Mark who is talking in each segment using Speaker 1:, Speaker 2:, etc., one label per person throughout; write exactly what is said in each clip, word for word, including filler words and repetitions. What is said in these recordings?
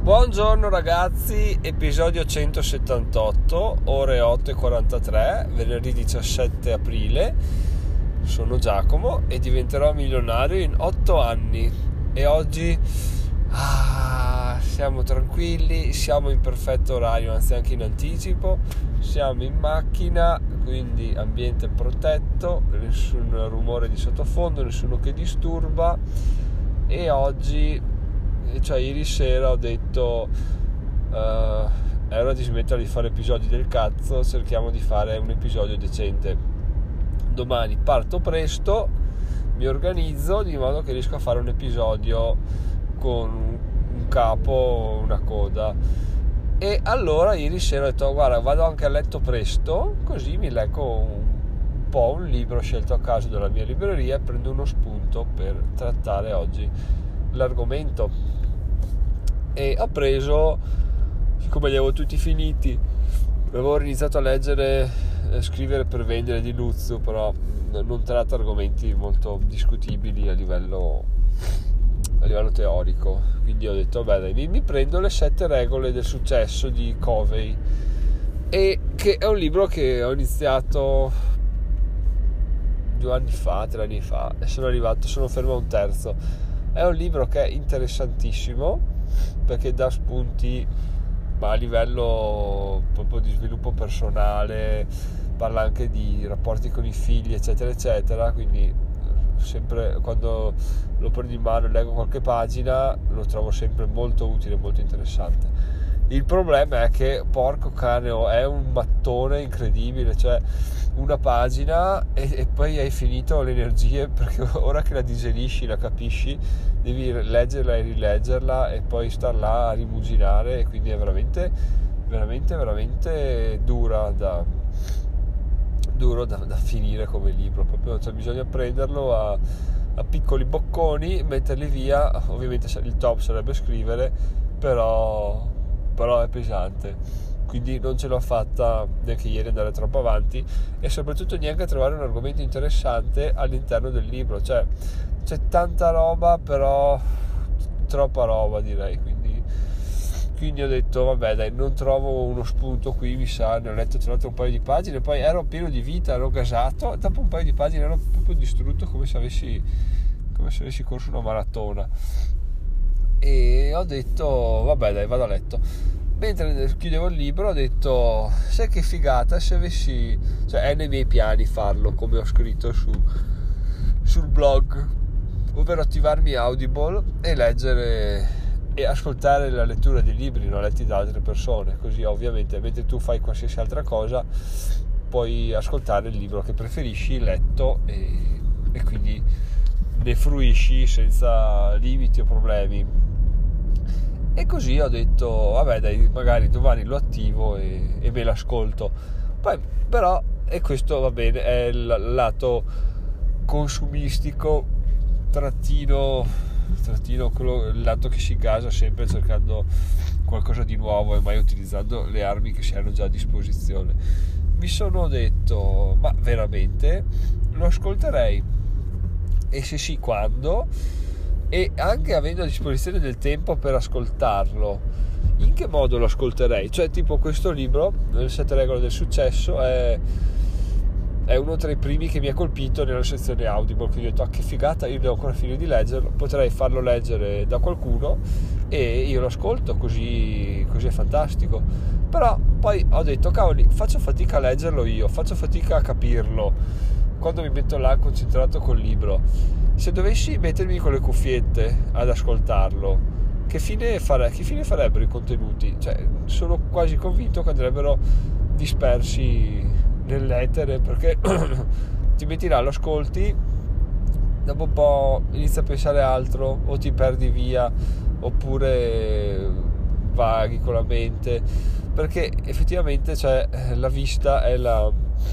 Speaker 1: Buongiorno ragazzi, episodio centosettantotto, ore otto e quarantatré, venerdì diciassette aprile. Sono Giacomo e diventerò milionario in otto anni. E oggi ah, siamo tranquilli, siamo in perfetto orario, anzi anche in anticipo. Siamo in macchina, quindi ambiente protetto, nessun rumore di sottofondo, nessuno che disturba. E oggi, cioè ieri sera ho detto uh, è ora di smettere di fare episodi del cazzo, cerchiamo di fare un episodio decente. Domani parto presto, mi organizzo di modo che riesco a fare un episodio con un capo, una coda. E allora ieri sera ho detto guarda, vado anche a letto presto, così mi leggo un po' un libro scelto a caso dalla mia libreria e prendo uno spunto per trattare oggi l'argomento. E ho preso, siccome li avevo tutti finiti, avevo iniziato a leggere eh, Scrivere per vendere di Luzzu, però non tratta argomenti molto discutibili a livello a livello teorico, quindi ho detto vabbè dai, mi, mi prendo le sette regole del successo di Covey, e che è un libro che ho iniziato due anni fa, tre anni fa, e sono arrivato, sono fermo a un terzo. È un libro che è interessantissimo perché dà spunti, ma a livello proprio di sviluppo personale, parla anche di rapporti con i figli eccetera eccetera, quindi sempre quando lo prendo in mano e leggo qualche pagina lo trovo sempre molto utile, molto interessante. Il problema è che porco cane, è un mattone incredibile, cioè una pagina e, e poi hai finito le energie, perché ora che la digerisci, la capisci, devi leggerla e rileggerla e poi star là a rimuginare, e quindi è veramente veramente veramente dura da duro da, da finire come libro, proprio, cioè bisogna prenderlo a, a piccoli bocconi, metterli via. Ovviamente il top sarebbe scrivere, però però è pesante, quindi non ce l'ho fatta neanche ieri andare troppo avanti, e soprattutto neanche trovare un argomento interessante all'interno del libro. Cioè c'è tanta roba, però troppa roba direi, quindi quindi ho detto vabbè dai, non trovo uno spunto qui, mi sa, ne ho letto tra l'altro un paio di pagine, poi ero pieno di vita, ero gasato, dopo un paio di pagine ero proprio distrutto, come se avessi come se avessi corso una maratona, e ho detto vabbè dai, vado a letto. Mentre chiudevo il libro ho detto sai che figata se avessi, cioè è nei miei piani farlo, come ho scritto su sul blog, ovvero attivarmi Audible e leggere e ascoltare la lettura dei libri non letti da altre persone, così ovviamente mentre tu fai qualsiasi altra cosa puoi ascoltare il libro che preferisci letto, e, e quindi ne fruisci senza limiti o problemi. E così ho detto vabbè dai, magari domani lo attivo e, e me l'ascolto. Poi però, e questo va bene, è il lato consumistico trattino trattino quello, il lato che si gasa sempre cercando qualcosa di nuovo e mai utilizzando le armi che si hanno già a disposizione. Mi sono detto ma veramente lo ascolterei, e se sì quando, e anche avendo a disposizione del tempo per ascoltarlo, in che modo lo ascolterei? Cioè tipo questo libro, Le sette regole del successo, è, è uno tra i primi che mi ha colpito nella sezione Audible, quindi ho detto ah, che figata, io devo ancora finire di leggerlo, potrei farlo leggere da qualcuno e io lo ascolto, così, così è fantastico. Però poi ho detto cavoli, faccio fatica a leggerlo io, faccio fatica a capirlo quando mi metto là concentrato col libro. Se dovessi mettermi con le cuffiette ad ascoltarlo, che fine, fare, che fine farebbero i contenuti? Cioè, sono quasi convinto che andrebbero dispersi nell'etere, perché ti metti là, lo ascolti, dopo un po' inizi a pensare a altro, o ti perdi via, oppure vaghi con la mente, perché effettivamente cioè, la vista è la,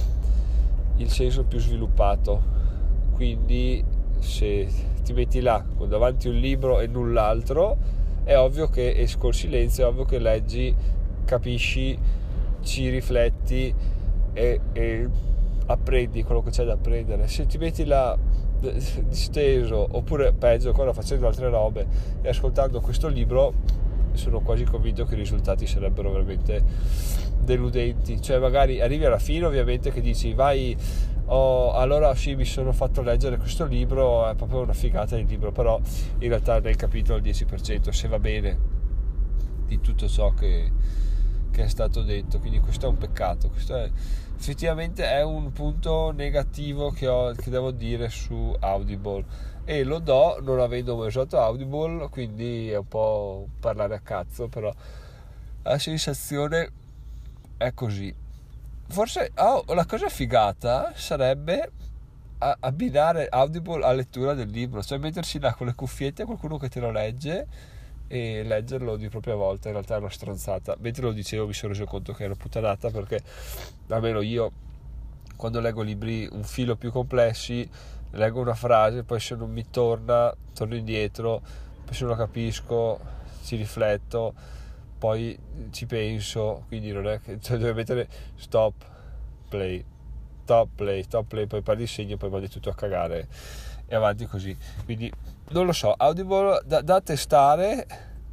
Speaker 1: il senso più sviluppato, quindi se ti metti là davanti un libro e null'altro, è ovvio che esco il silenzio, è ovvio che leggi, capisci, ci rifletti e, e apprendi quello che c'è da apprendere. Se ti metti là disteso, oppure peggio ancora facendo altre robe e ascoltando questo libro, sono quasi convinto che i risultati sarebbero veramente deludenti. Cioè magari arrivi alla fine ovviamente che dici vai, oh, allora sì, mi sono fatto leggere questo libro, è proprio una figata il libro, però in realtà ne hai capito il dieci per cento, se va bene, di tutto ciò che, che è stato detto. Quindi questo è un peccato, questo è effettivamente è un punto negativo che, ho, che devo dire su Audible, e lo do non avendo mai usato Audible, quindi è un po' parlare a cazzo, però la sensazione è così. Forse oh, la cosa figata sarebbe abbinare Audible a lettura del libro, cioè mettersi là con le cuffiette, qualcuno che te lo legge e leggerlo di propria volta. In realtà è una stronzata. Mentre lo dicevo mi sono reso conto che è una puttanata, perché almeno io quando leggo libri un filo più complessi leggo una frase, poi se non mi torna torno indietro, poi se non la capisco ci rifletto, poi ci penso, quindi non è che cioè, devo mettere stop play stop play stop play poi parli il segno, poi mandi tutto a cagare e avanti così. Quindi non lo so, Audible da, da testare,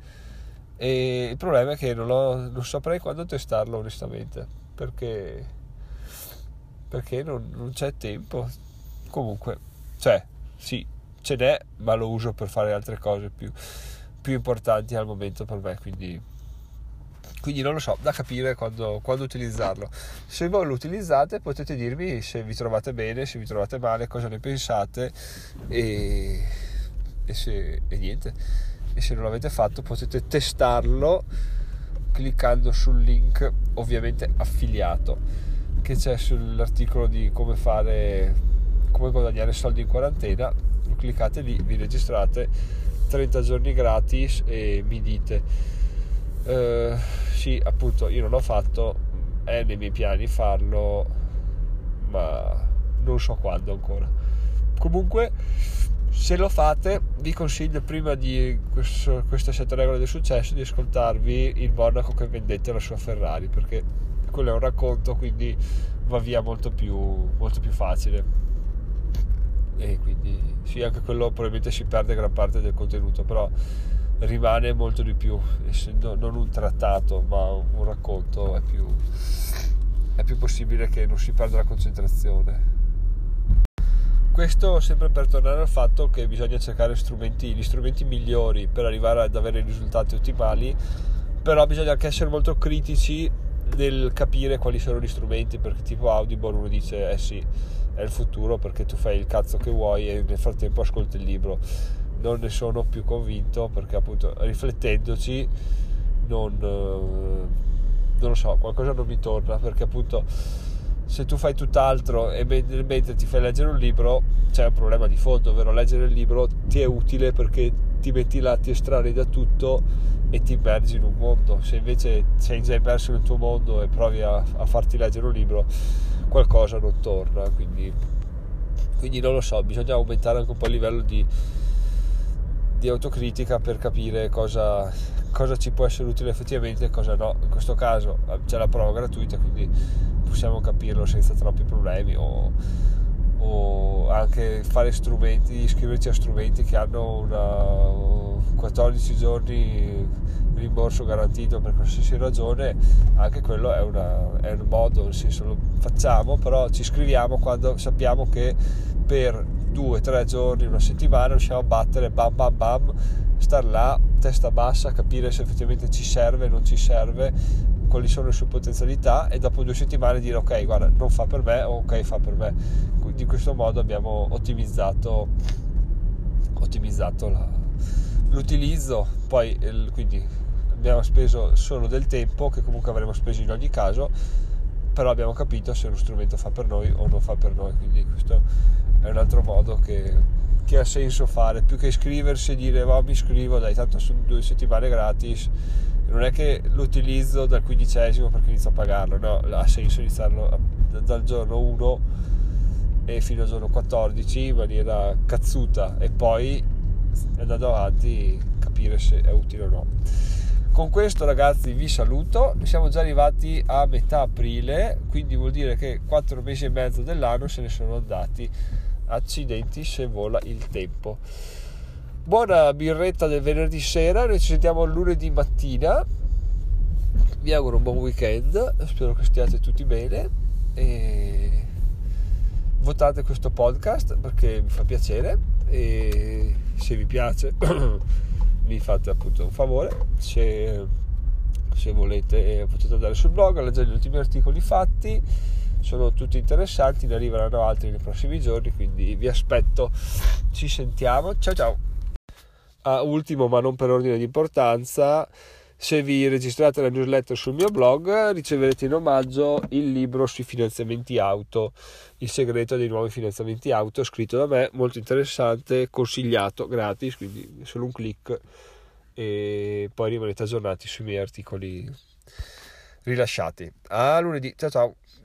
Speaker 1: e il problema è che non, ho, non saprei quando testarlo onestamente, perché perché non, non c'è tempo. Comunque cioè sì, ce n'è, ma lo uso per fare altre cose più, più importanti al momento per me, quindi quindi non lo so, da capire quando, quando utilizzarlo. Se voi lo utilizzate potete dirmi se vi trovate bene, se vi trovate male, cosa ne pensate, e, e, se, e niente, e se non l'avete fatto potete testarlo cliccando sul link ovviamente affiliato che c'è sull'articolo di come fare, come guadagnare soldi in quarantena. Lo cliccate lì, vi registrate, trenta giorni gratis, e mi dite Uh, sì, appunto, io non l'ho fatto, è nei miei piani farlo, ma non so quando ancora. Comunque, se lo fate, vi consiglio, prima di questo, queste sette regole del successo, di ascoltarvi il monaco che vendette la sua Ferrari, perché quello è un racconto, quindi va via molto più, molto più facile. E quindi sì, anche quello probabilmente si perde gran parte del contenuto, però rimane molto di più, essendo non un trattato ma un racconto, è più è più possibile che non si perda la concentrazione. Questo sempre per tornare al fatto che bisogna cercare strumenti, gli strumenti migliori per arrivare ad avere risultati ottimali, però bisogna anche essere molto critici nel capire quali sono gli strumenti, perché tipo Audible uno dice eh sì, è il futuro perché tu fai il cazzo che vuoi e nel frattempo ascolti il libro. Non ne sono più convinto, perché appunto riflettendoci non, non lo so, qualcosa non mi torna, perché appunto se tu fai tutt'altro e mentre ti fai leggere un libro c'è un problema di fondo, ovvero leggere il libro ti è utile perché ti metti là, ti estrai da tutto e ti immergi in un mondo. Se invece sei già immerso nel tuo mondo e provi a, a farti leggere un libro, qualcosa non torna. Quindi, quindi non lo so, bisogna aumentare anche un po' il livello di di autocritica per capire cosa, cosa ci può essere utile effettivamente e cosa no. In questo caso c'è la prova gratuita, quindi possiamo capirlo senza troppi problemi, o, o anche fare strumenti, iscriverci a strumenti che hanno una quattordici giorni rimborso garantito per qualsiasi ragione. Anche quello è, una, è un modo, nel senso lo facciamo, però ci iscriviamo quando sappiamo che per due, tre giorni, una settimana riusciamo a battere bam bam bam, star là testa bassa, capire se effettivamente ci serve, non ci serve, quali sono le sue potenzialità, e dopo due settimane dire ok, guarda, non fa per me, o ok, fa per me. Quindi in questo modo abbiamo ottimizzato ottimizzato la, l'utilizzo. Poi il, quindi abbiamo speso solo del tempo che comunque avremmo speso in ogni caso, però abbiamo capito se uno strumento fa per noi o non fa per noi. Quindi questo è un altro modo che, che ha senso fare, più che iscriversi e dire va, mi iscrivo, dai, tanto sono due settimane gratis. Non è che l'utilizzo dal quindicesimo perché inizio a pagarlo, no, ha senso iniziarlo dal giorno uno e fino al giorno quattordici in maniera cazzuta, e poi andando avanti capire se è utile o no. Con questo, ragazzi, vi saluto. Siamo già arrivati a metà aprile, quindi vuol dire che quattro mesi e mezzo dell'anno se ne sono andati. Accidenti se vola il tempo. buona birretta del venerdì sera, noi ci sentiamo lunedì mattina, vi auguro un buon weekend, spero che stiate tutti bene e votate questo podcast perché mi fa piacere e se vi piace mi fate appunto un favore, se, se volete potete andare sul blog a leggere gli ultimi articoli fatti, sono tutti interessanti, ne arriveranno altri nei prossimi giorni, quindi vi aspetto, ci sentiamo, ciao ciao. Ah, ultimo ma non per ordine di importanza, se vi registrate la newsletter sul mio blog riceverete in omaggio il libro sui finanziamenti auto, il segreto dei nuovi finanziamenti auto, scritto da me, molto interessante, consigliato, gratis, quindi solo un click e poi rimanete aggiornati sui miei articoli rilasciati. A lunedì, ciao ciao.